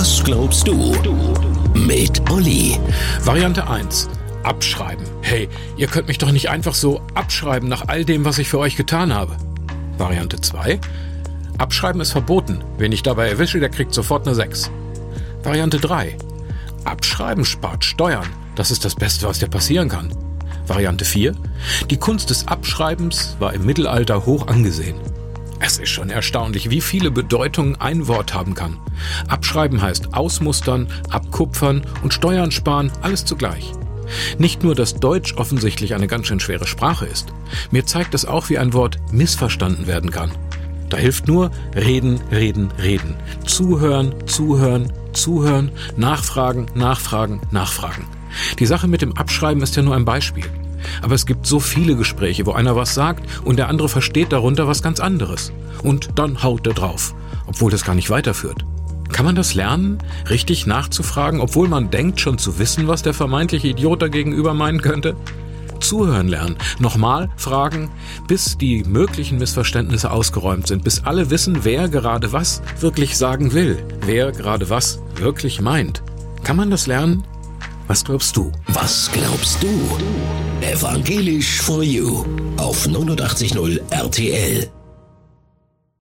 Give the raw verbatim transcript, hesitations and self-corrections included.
Was glaubst du? Mit Olli. Variante eins. Abschreiben. Hey, ihr könnt mich doch nicht einfach so abschreiben nach all dem, was ich für euch getan habe. Variante zwei. Abschreiben ist verboten. Wen ich dabei erwische, der kriegt sofort eine sechs. Variante drei. Abschreiben spart Steuern. Das ist das Beste, was dir passieren kann. Variante vier. Die Kunst des Abschreibens war im Mittelalter hoch angesehen. Es ist schon erstaunlich, wie viele Bedeutungen ein Wort haben kann. Abschreiben heißt ausmustern, abkupfern und Steuern sparen, alles zugleich. Nicht nur, dass Deutsch offensichtlich eine ganz schön schwere Sprache ist. Mir zeigt es auch, wie ein Wort missverstanden werden kann. Da hilft nur reden, reden, reden. Zuhören, zuhören, zuhören, nachfragen, nachfragen, nachfragen. Die Sache mit dem Abschreiben ist ja nur ein Beispiel. Aber es gibt so viele Gespräche, wo einer was sagt und der andere versteht darunter was ganz anderes. Und dann haut er drauf, obwohl das gar nicht weiterführt. Kann man das lernen, richtig nachzufragen, obwohl man denkt schon zu wissen, was der vermeintliche Idiot da gegenüber meinen könnte? Zuhören lernen, nochmal fragen, bis die möglichen Missverständnisse ausgeräumt sind, bis alle wissen, wer gerade was wirklich sagen will, wer gerade was wirklich meint. Kann man das lernen? Was glaubst du? Was glaubst du? Evangelisch for You auf neunundachtzig Komma null R T L.